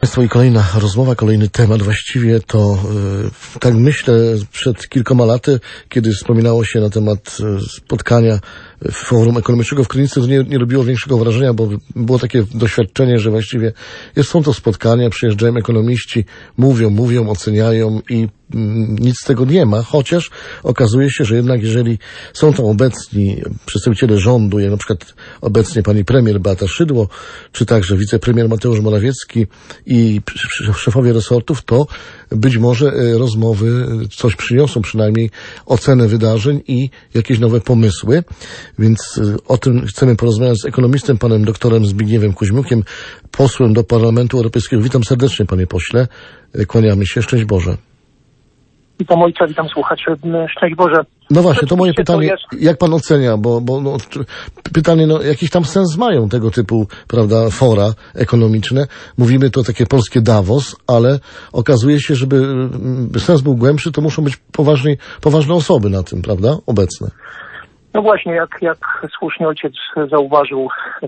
Państwo, i kolejna rozmowa, kolejny temat. Właściwie to, tak myślę, przed kilkoma laty, kiedy wspominało się na temat spotkania Forum Ekonomicznego w Krynicy, to nie robiło większego wrażenia, bo było takie doświadczenie, że właściwie są to spotkania, przyjeżdżają ekonomiści, mówią, oceniają i nic z tego nie ma, chociaż okazuje się, że jednak jeżeli są tam obecni przedstawiciele rządu, jak na przykład obecnie pani premier Beata Szydło, czy także wicepremier Mateusz Morawiecki i szefowie resortów, to być może rozmowy coś przyniosą, przynajmniej ocenę wydarzeń i jakieś nowe pomysły. Więc o tym chcemy porozmawiać z ekonomistą, panem doktorem Zbigniewem Kuźmiukiem, posłem do Parlamentu Europejskiego. Witam serdecznie, panie pośle. Kłaniamy się. Szczęść Boże. Witam ojca, witam słuchaczy. Szczęść Boże. No właśnie, to moje pytanie, jak pan ocenia, bo pytanie, jakiś tam sens mają tego typu, prawda, fora ekonomiczne. Mówimy to takie polskie Davos, ale okazuje się, żeby sens był głębszy, to muszą być poważne osoby na tym, prawda, obecne. No właśnie, jak słusznie ojciec zauważył,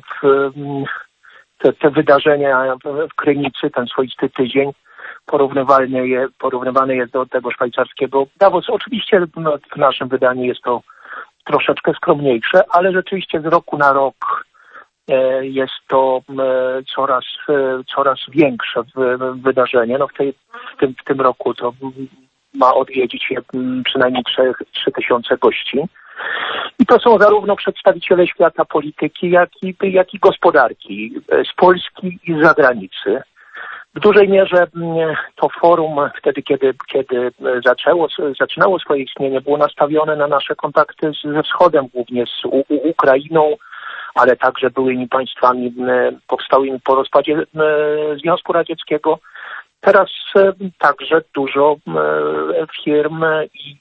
te wydarzenia w Krynicy, ten swoisty tydzień, porównywany jest do tego szwajcarskiego Davos. Oczywiście w naszym wydaniu jest to troszeczkę skromniejsze, ale rzeczywiście z roku na rok jest to coraz większe wydarzenie. No w tym roku to ma odwiedzić je przynajmniej 3000 gości. I to są zarówno przedstawiciele świata polityki, jak i gospodarki z Polski i z zagranicy. W dużej mierze to forum wtedy, kiedy zaczynało swoje istnienie, było nastawione na nasze kontakty ze Wschodem, głównie z Ukrainą, ale także byłymi państwami powstałymi po rozpadzie Związku Radzieckiego. Teraz także dużo firm i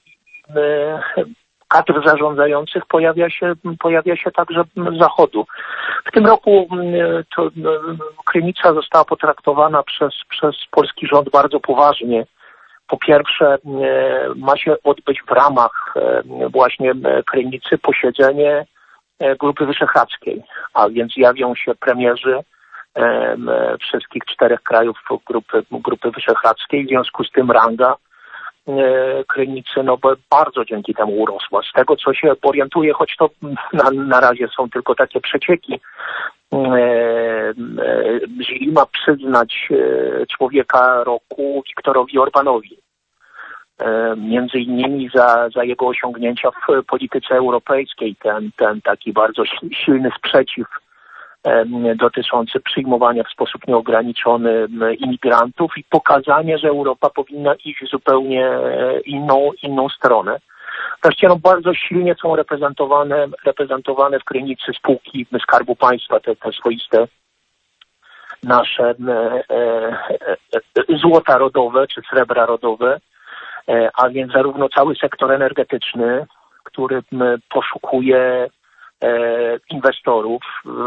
kadr zarządzających pojawia się także z Zachodu. W tym roku Krynica została potraktowana przez polski rząd bardzo poważnie. Po pierwsze, ma się odbyć w ramach właśnie Krynicy posiedzenie Grupy Wyszehradzkiej, a więc jawią się premierzy wszystkich 4 krajów Grupy Wyszehradzkiej. W związku z tym ranga Krynicy bardzo dzięki temu urosła. Z tego, co się orientuję, choć to na razie są tylko takie przecieki, jury ma przyznać człowieka roku Viktorowi Orbánowi. Między innymi za jego osiągnięcia w polityce europejskiej, ten taki bardzo silny sprzeciw dotyczący przyjmowania w sposób nieograniczony imigrantów i pokazanie, że Europa powinna iść w zupełnie inną stronę. Wreszcie bardzo silnie są reprezentowane w Krynicy spółki Skarbu Państwa, te swoiste nasze złota rodowe czy srebra rodowe, a więc zarówno cały sektor energetyczny, który poszukuje inwestorów,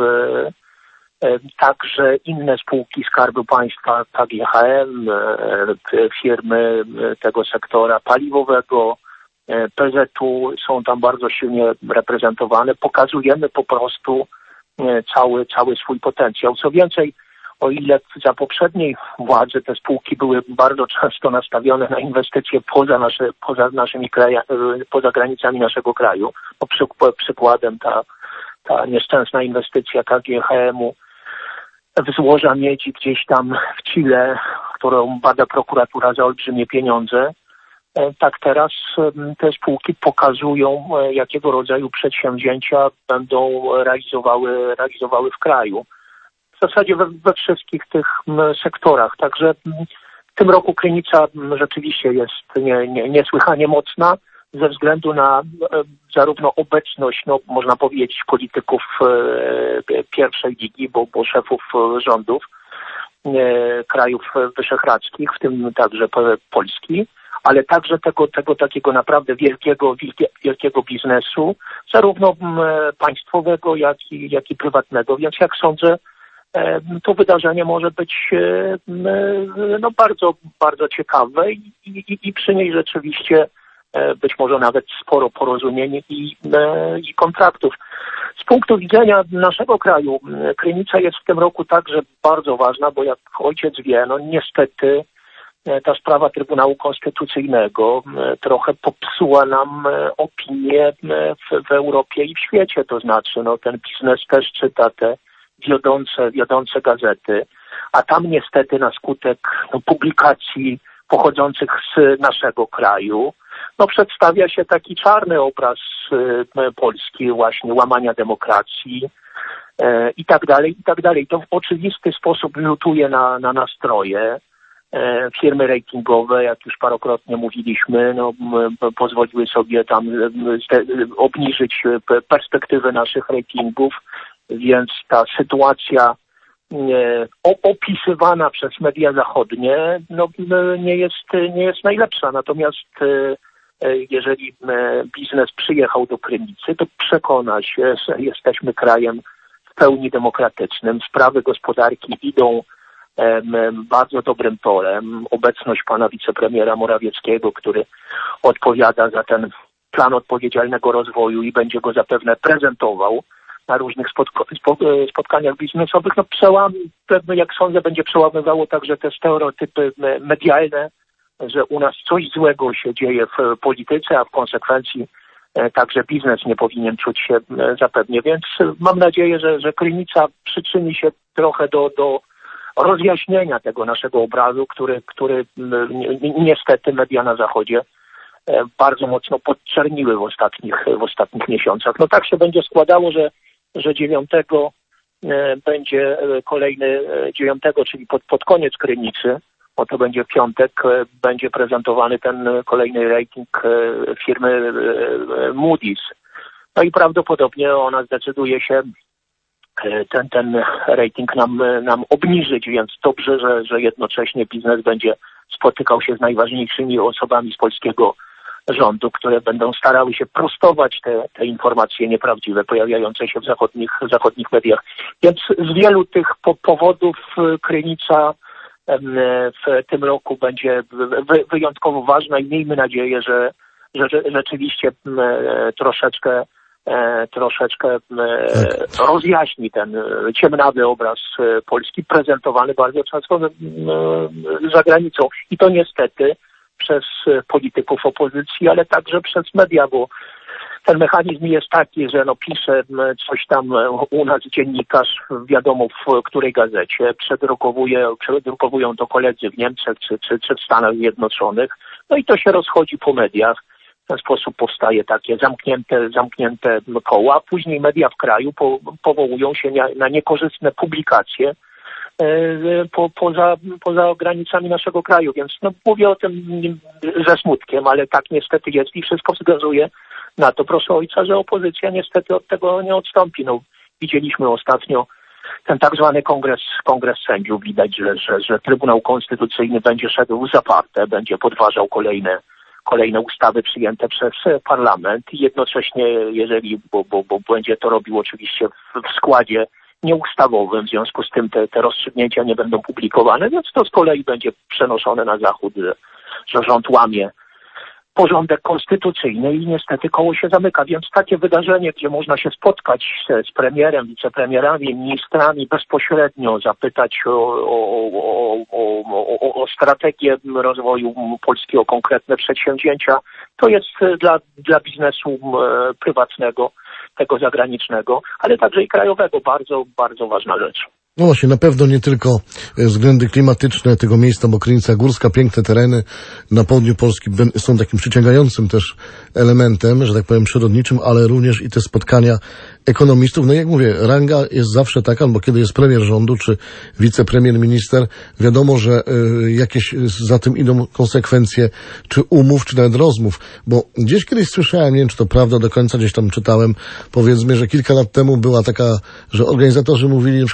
także inne spółki Skarbu Państwa, KGHM, firmy tego sektora paliwowego, PZU są tam bardzo silnie reprezentowane. Pokazujemy po prostu cały swój potencjał. Co więcej, o ile za poprzedniej władzy te spółki były bardzo często nastawione na inwestycje poza naszymi krajami, poza granicami naszego kraju, przykładem ta nieszczęsna inwestycja KGHM-u w złoża miedzi gdzieś tam w Chile, którą bada prokuratura za olbrzymie pieniądze. Tak teraz te spółki pokazują, jakiego rodzaju przedsięwzięcia będą realizowały w kraju. W zasadzie we wszystkich tych sektorach. Także w tym roku Krynica rzeczywiście jest niesłychanie mocna ze względu na zarówno obecność, można powiedzieć, polityków pierwszej ligi, bo szefów rządów krajów wyszehradzkich, w tym także Polski, ale także tego takiego naprawdę wielkiego biznesu, zarówno państwowego, jak i prywatnego. Więc jak sądzę, to wydarzenie może być bardzo, bardzo ciekawe i przy niej rzeczywiście być może nawet sporo porozumień i kontraktów. Z punktu widzenia naszego kraju Krynica jest w tym roku także bardzo ważna, bo jak ojciec wie, no niestety ta sprawa Trybunału Konstytucyjnego trochę popsuła nam opinię w Europie i w świecie. To znaczy, no ten biznes też czyta te wiodące gazety, a tam niestety na skutek publikacji pochodzących z naszego kraju, no przedstawia się taki czarny obraz Polski, właśnie łamania demokracji i tak dalej. To w oczywisty sposób rzutuje na nastroje. Firmy ratingowe, jak już parokrotnie mówiliśmy, no, pozwoliły sobie tam obniżyć perspektywę naszych ratingów, więc ta sytuacja opisywana przez media zachodnie no, nie jest najlepsza. Natomiast jeżeli biznes przyjechał do Krynicy, to przekona się, że jesteśmy krajem w pełni demokratycznym. Sprawy gospodarki idą bardzo dobrym torem. Obecność pana wicepremiera Morawieckiego, który odpowiada za ten plan odpowiedzialnego rozwoju i będzie go zapewne prezentował na różnych spotkaniach biznesowych, no jak sądzę, będzie przełamywało także te stereotypy medialne, że u nas coś złego się dzieje w polityce, a w konsekwencji także biznes nie powinien czuć się zapewnie. Więc mam nadzieję, że Krynica przyczyni się trochę do rozjaśnienia tego naszego obrazu, który niestety media na Zachodzie bardzo mocno podczerniły w ostatnich miesiącach. No tak się będzie składało, że 9 będzie kolejny, 9, czyli pod koniec Krynicy, bo to będzie w piątek, będzie prezentowany ten kolejny rating firmy Moody's. No i prawdopodobnie ona zdecyduje się ten rating nam obniżyć, więc dobrze, że jednocześnie biznes będzie spotykał się z najważniejszymi osobami z polskiego rządu, które będą starały się prostować te informacje nieprawdziwe pojawiające się w zachodnich mediach. Więc z wielu tych powodów Krynica w tym roku będzie wyjątkowo ważna i miejmy nadzieję, że rzeczywiście troszeczkę rozjaśni ten ciemnawy obraz Polski prezentowany bardzo często za granicą. I to niestety przez polityków opozycji, ale także przez media, bo ten mechanizm jest taki, że pisze coś tam u nas dziennikarz, wiadomo w której gazecie, przedrukowują to koledzy w Niemczech czy w Stanach Zjednoczonych, no i to się rozchodzi po mediach. W ten sposób powstaje takie zamknięte koło, a później media w kraju powołują się na niekorzystne publikacje poza granicami naszego kraju. Więc mówię o tym ze smutkiem, ale tak niestety jest i wszystko wskazuje na to, proszę ojca, że opozycja niestety od tego nie odstąpi. Widzieliśmy ostatnio ten tak zwany kongres sędziów. Widać, że Trybunał Konstytucyjny będzie szedł zaparte, będzie podważał kolejne ustawy przyjęte przez parlament i jednocześnie, jeżeli, bo będzie to robił oczywiście w składzie nieustawowym, w związku z tym te rozstrzygnięcia nie będą publikowane, więc to z kolei będzie przenoszone na Zachód, że rząd łamie porządek konstytucyjny i niestety koło się zamyka. Więc takie wydarzenie, gdzie można się spotkać z premierem, wicepremierami, ministrami, bezpośrednio zapytać o strategię rozwoju Polski, o konkretne przedsięwzięcia, to jest dla biznesu prywatnego, tego zagranicznego, ale także i krajowego bardzo, bardzo ważna rzecz. No właśnie, na pewno nie tylko względy klimatyczne tego miejsca, bo Krynica Górska, piękne tereny na południu Polski są takim przyciągającym też elementem, że tak powiem, przyrodniczym, ale również i te spotkania ekonomistów. No i jak mówię, ranga jest zawsze taka, bo kiedy jest premier rządu, czy wicepremier, minister, wiadomo, że jakieś za tym idą konsekwencje, czy umów, czy nawet rozmów, bo gdzieś kiedyś słyszałem, nie wiem, czy to prawda do końca, gdzieś tam czytałem, powiedzmy, że kilka lat temu była taka, że organizatorzy mówili, na przykład chcesz się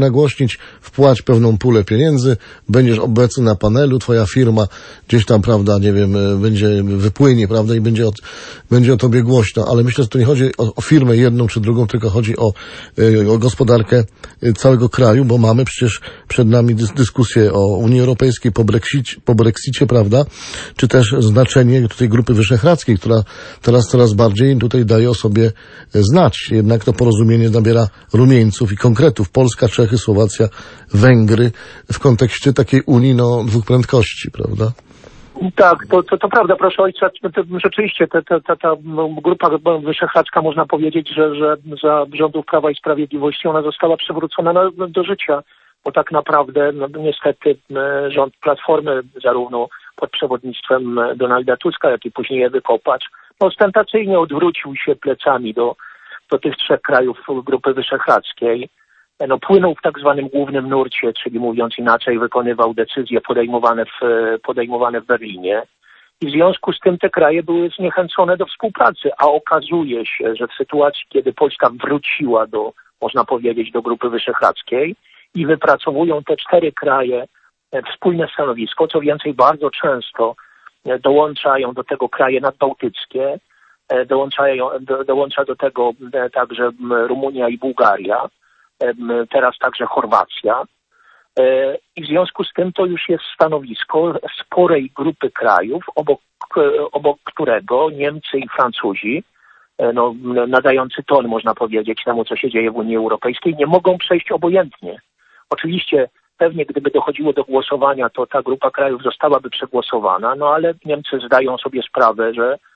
nagłośnić, wpłać pewną pulę pieniędzy, będziesz obecny na panelu, twoja firma gdzieś tam, prawda, nie wiem, wypłynie, prawda, i będzie o tobie głośno, ale myślę, że tu nie chodzi o firmę jedną czy drugą, tylko chodzi o gospodarkę całego kraju, bo mamy przecież przed nami dyskusję o Unii Europejskiej po Brexicie, prawda, czy też znaczenie tutaj Grupy Wyszehradzkiej, która teraz coraz bardziej tutaj daje o sobie znać. Jednak to porozumienie nabiera rumieńców i konkretów. Polska, Czechy, Słowacja, Węgry w kontekście takiej Unii, dwóch prędkości, prawda? Tak, to prawda, proszę ojca. Rzeczywiście ta Grupa Wyszehradzka, można powiedzieć, że za rządów Prawa i Sprawiedliwości ona została przywrócona do życia, bo tak naprawdę niestety rząd Platformy, zarówno pod przewodnictwem Donalda Tuska, jak i później Ewy Kopacz, ostentacyjnie odwrócił się plecami do tych trzech krajów Grupy Wyszehradzkiej. Płynął w tak zwanym głównym nurcie, czyli mówiąc inaczej, wykonywał decyzje podejmowane w Berlinie. I w związku z tym te kraje były zniechęcone do współpracy, a okazuje się, że w sytuacji, kiedy Polska wróciła można powiedzieć, do Grupy Wyszehradzkiej i wypracowują te cztery kraje wspólne stanowisko, co więcej, bardzo często dołączają do tego kraje nadbałtyckie, dołącza do tego także Rumunia i Bułgaria, teraz także Chorwacja. I w związku z tym to już jest stanowisko sporej grupy krajów, obok którego Niemcy i Francuzi, nadający ton, można powiedzieć, temu, co się dzieje w Unii Europejskiej, nie mogą przejść obojętnie. Oczywiście pewnie gdyby dochodziło do głosowania, to ta grupa krajów zostałaby przegłosowana, ale Niemcy zdają sobie sprawę,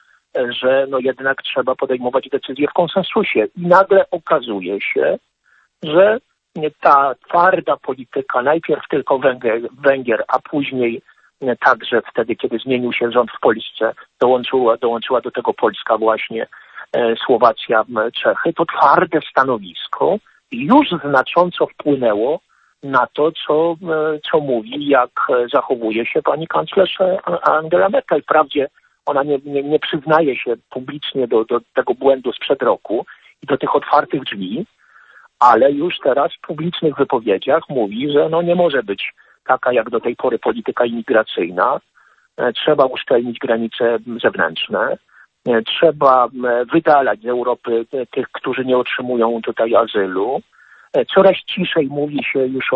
że jednak trzeba podejmować decyzje w konsensusie. I nagle okazuje się, że ta twarda polityka, najpierw tylko Węgier, a później także wtedy, kiedy zmienił się rząd w Polsce, dołączyła do tego Polska właśnie, Słowacja, Czechy, to twarde stanowisko już znacząco wpłynęło na to, co mówi, jak zachowuje się pani kanclerz Angela Merkel. Wprawdzie ona nie przyznaje się publicznie do tego błędu sprzed roku i do tych otwartych drzwi, ale już teraz w publicznych wypowiedziach mówi, że nie może być taka jak do tej pory polityka imigracyjna. Trzeba uszczelnić granice zewnętrzne. Trzeba wydalać z Europy tych, którzy nie otrzymują tutaj azylu. Coraz ciszej mówi się już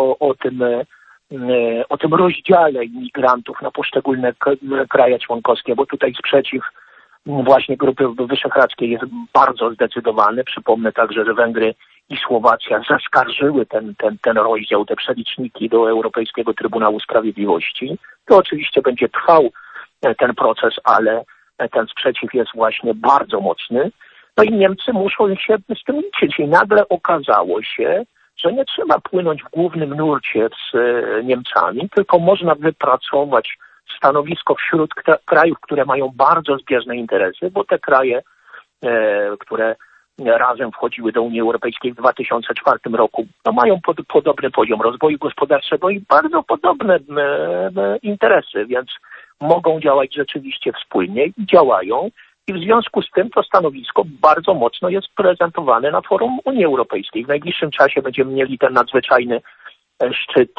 o tym rozdziale imigrantów na poszczególne kraje członkowskie, bo tutaj sprzeciw właśnie Grupy Wyszehradzkiej jest bardzo zdecydowany. Przypomnę także, że Węgry i Słowacja zaskarżyły ten rozdział, te przeliczniki do Europejskiego Trybunału Sprawiedliwości. To oczywiście będzie trwał ten proces, ale ten sprzeciw jest właśnie bardzo mocny. I Niemcy muszą się z tym liczyć. I nagle okazało się, że nie trzeba płynąć w głównym nurcie z Niemcami, tylko można wypracować stanowisko wśród krajów, które mają bardzo zbieżne interesy, bo te kraje, które razem wchodziły do Unii Europejskiej w 2004 roku, mają podobny poziom rozwoju gospodarczego i bardzo podobne interesy, więc mogą działać rzeczywiście wspólnie i działają. I w związku z tym to stanowisko bardzo mocno jest prezentowane na forum Unii Europejskiej. W najbliższym czasie będziemy mieli ten nadzwyczajny szczyt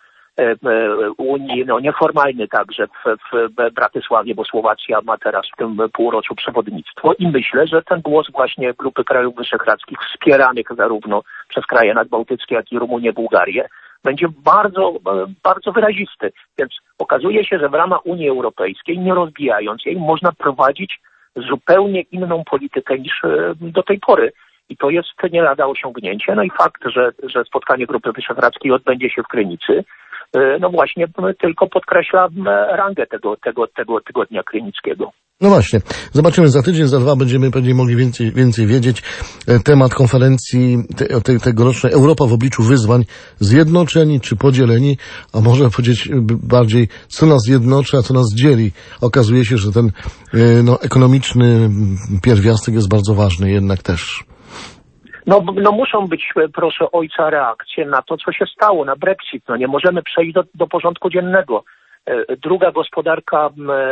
Unii, nieformalny także w Bratysławie, bo Słowacja ma teraz w tym półroczu przewodnictwo i myślę, że ten głos właśnie Grupy Krajów Wyszehradzkich wspieranych zarówno przez kraje nadbałtyckie, jak i Rumunię, Bułgarię będzie bardzo, bardzo wyrazisty. Więc okazuje się, że w ramach Unii Europejskiej, nie rozbijając jej, można prowadzić zupełnie inną politykę niż do tej pory. I to jest nie lada osiągnięcie. I fakt, że spotkanie Grupy Wyszehradzkiej odbędzie się w Krynicy, właśnie tylko podkreśla rangę tego tygodnia krynickiego. No właśnie. Zobaczymy za tydzień, za dwa będziemy pewnie mogli więcej wiedzieć. Temat konferencji tegorocznej Europa w obliczu wyzwań: zjednoczeni czy podzieleni, a może powiedzieć bardziej, co nas jednoczy, a co nas dzieli. Okazuje się, że ten ekonomiczny pierwiastek jest bardzo ważny jednak też. Muszą być, proszę ojca, reakcje na to, co się stało, na Brexit. Nie możemy przejść do porządku dziennego. Druga gospodarka,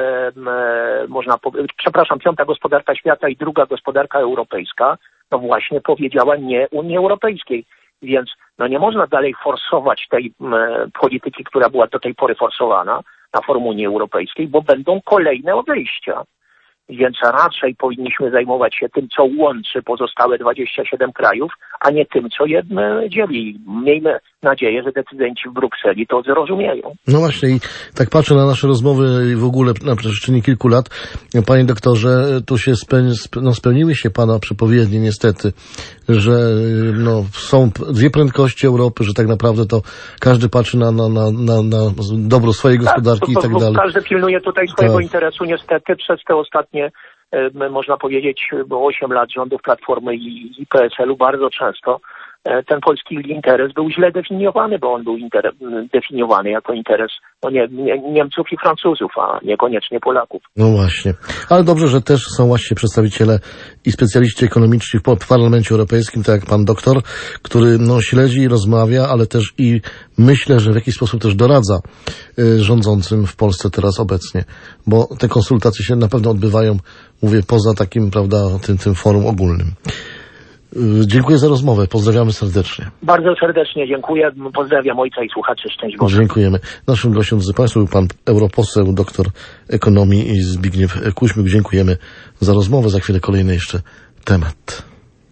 piąta gospodarka świata i druga gospodarka europejska, właśnie powiedziała nie Unii Europejskiej. Więc No nie można dalej forsować tej polityki, która była do tej pory forsowana na forum Unii Europejskiej, bo będą kolejne odejścia. Więc raczej powinniśmy zajmować się tym, co łączy pozostałe 27 krajów, a nie tym, co je dzieli. Miejmy nadzieję, że decydenci w Brukseli to zrozumieją. No właśnie i tak patrzę na nasze rozmowy i w ogóle na przestrzeni kilku lat, panie doktorze, tu się spełniły się pana przepowiednie niestety, że są dwie prędkości Europy, że tak naprawdę to każdy patrzy na dobro swojej gospodarki i tak dalej. Każdy pilnuje tutaj swojego interesu niestety przez te ostatnie, można powiedzieć, 8 lat rządów Platformy i PSL-u bardzo często ten polski interes był źle definiowany, bo on był definiowany jako interes Niemców i Francuzów, a niekoniecznie Polaków. No właśnie. Ale dobrze, że też są właśnie przedstawiciele i specjaliści ekonomiczni w Parlamencie Europejskim, tak jak pan doktor, który śledzi i rozmawia, ale też i myślę, że w jakiś sposób też doradza rządzącym w Polsce teraz obecnie, bo te konsultacje się na pewno odbywają, mówię, poza takim, prawda, tym forum ogólnym. Dziękuję za rozmowę. Pozdrawiamy serdecznie. Bardzo serdecznie dziękuję. Pozdrawiam ojca i słuchaczy. Szczęść Boże. Dziękujemy. Naszym gościem, drodzy Państwo, był pan europoseł, doktor ekonomii Zbigniew Kuśmiuk. Dziękujemy za rozmowę. Za chwilę kolejny jeszcze temat.